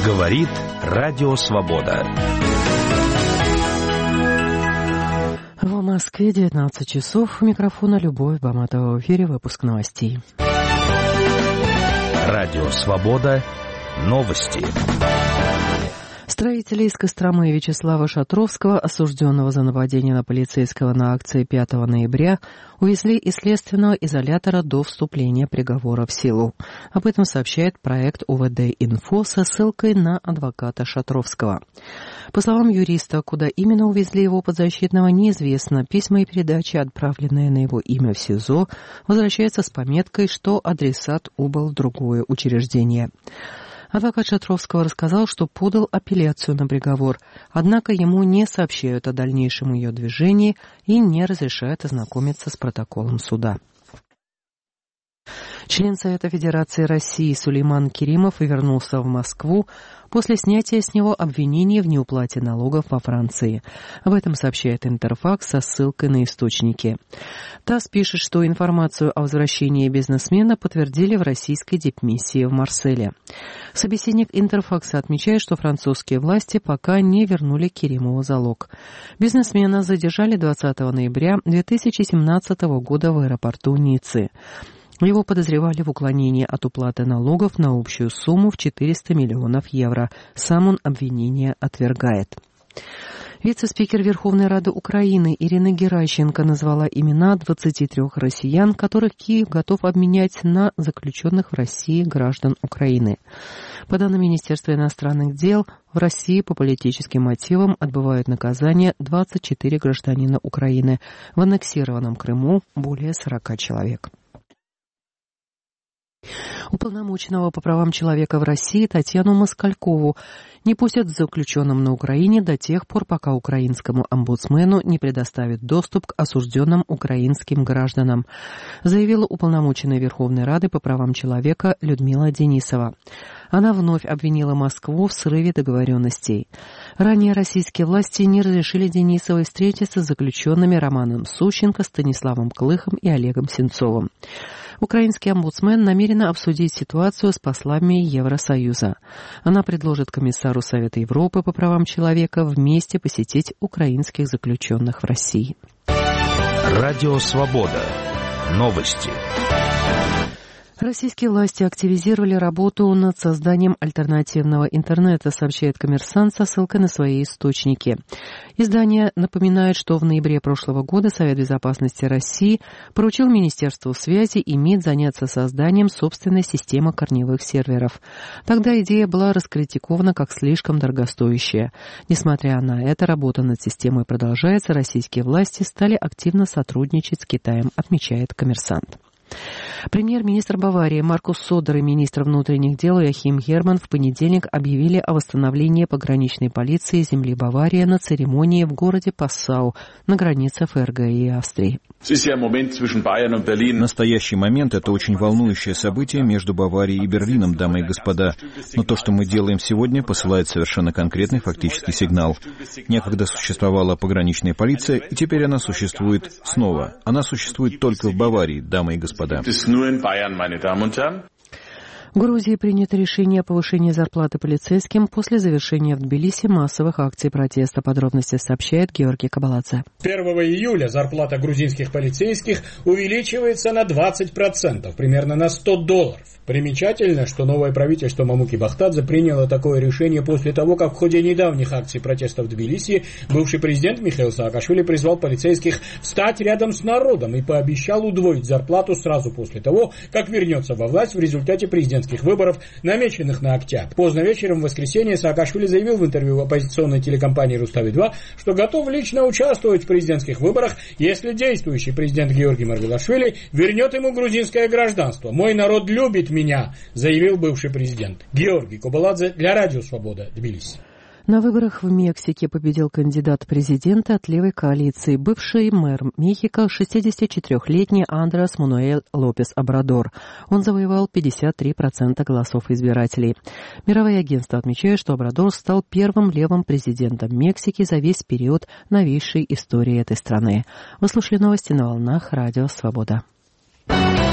Говорит Радио Свобода. В Москве 19 часов. У микрофона Любовь Баматова. В эфире выпуск новостей. Радио Свобода. Новости. Строители из Костромы Вячеслава Шатровского, осужденного за нападение на полицейского на акции 5 ноября, увезли из следственного изолятора до вступления приговора в силу. Об этом сообщает проект УВД-Инфо со ссылкой на адвоката Шатровского. По словам юриста, куда именно увезли его подзащитного, неизвестно. Письма и передачи, отправленные на его имя в СИЗО, возвращаются с пометкой, что адресат убыл в другое учреждение. Адвокат Шатровского рассказал, что подал апелляцию на приговор, однако ему не сообщают о дальнейшем ее движении и не разрешают ознакомиться с протоколом суда. Член Совета Федерации России Сулейман Керимов вернулся в Москву после снятия с него обвинений в неуплате налогов во Франции. Об этом сообщает Интерфакс со ссылкой на источники. ТАСС пишет, что информацию о возвращении бизнесмена подтвердили в российской дипмиссии в Марселе. Собеседник Интерфакса отмечает, что французские власти пока не вернули Керимову залог. Бизнесмена задержали 20 ноября 2017 года в аэропорту Ниццы. Его подозревали в уклонении от уплаты налогов на общую сумму в 400 миллионов евро. Сам он обвинение отвергает. Вице-спикер Верховной Рады Украины Ирина Геращенко назвала имена 23 россиян, которых Киев готов обменять на заключенных в России граждан Украины. По данным Министерства иностранных дел, в России по политическим мотивам отбывают наказание 24 гражданина Украины. В аннексированном Крыму более 40 человек. Уполномоченного по правам человека в России Татьяну Москалькову не пустят с заключенным на Украине до тех пор, пока украинскому омбудсмену не предоставят доступ к осужденным украинским гражданам, заявила уполномоченная Верховной Рады по правам человека Людмила Денисова. Она вновь обвинила Москву в срыве договоренностей. Ранее российские власти не разрешили Денисовой встретиться с заключенными Романом Сущенко, Станиславом Клыхом и Олегом Сенцовым. Украинский омбудсмен намерена обсудить ситуацию с послами Евросоюза. Она предложит комиссару Совета Европы по правам человека вместе посетить украинских заключенных в России. Радио Свобода. Новости. Российские власти активизировали работу над созданием альтернативного интернета, сообщает «Коммерсант» со ссылкой на свои источники. Издание напоминает, что в ноябре прошлого года Совет безопасности России поручил Министерству связи и МИД заняться созданием собственной системы корневых серверов. Тогда идея была раскритикована как слишком дорогостоящая. Несмотря на это, работа над системой продолжается, российские власти стали активно сотрудничать с Китаем, отмечает «Коммерсант». Премьер-министр Баварии Маркус Содер и министр внутренних дел Йохим Герман в понедельник объявили о восстановлении пограничной полиции земли Баварии на церемонии в городе Пассау на границе ФРГ и Австрии. Настоящий момент — это очень волнующее событие между Баварией и Берлином, дамы и господа. Но то, что мы делаем сегодня, посылает совершенно конкретный фактический сигнал. Некогда существовала пограничная полиция, и теперь она существует снова. Она существует только в Баварии, дамы и господа. В Грузии принято решение о повышении зарплаты полицейским после завершения в Тбилиси массовых акций протеста. Подробности сообщает Георгий Кабаладзе. 1 июля зарплата грузинских полицейских увеличивается на 20%, примерно на $100. Примечательно, что новое правительство Мамуки Бахтадзе приняло такое решение после того, как в ходе недавних акций протеста в Тбилиси бывший президент Михаил Саакашвили призвал полицейских встать рядом с народом и пообещал удвоить зарплату сразу после того, как вернется во власть в результате президентских выборов, намеченных на октябрь. Поздно вечером в воскресенье Саакашвили заявил в интервью оппозиционной телекомпании «Рустави-2», что готов лично участвовать в президентских выборах, если действующий президент Георгий Маргвелашвили вернет ему грузинское гражданство. «Мой народ любит меня», заявил бывший президент. Георгий Кабаладзе для Радио Свобода, Тбилиси. На выборах в Мексике победил кандидат в президенты от левой коалиции, бывший мэр Мехико, 64-летний Андрес Мануэль Лопес Обрадор. Он завоевал 53% голосов избирателей. Мировые агентства отмечают, что Обрадор стал первым левым президентом Мексики за весь период новейшей истории этой страны. Вы слушали новости на волнах Радио Свобода.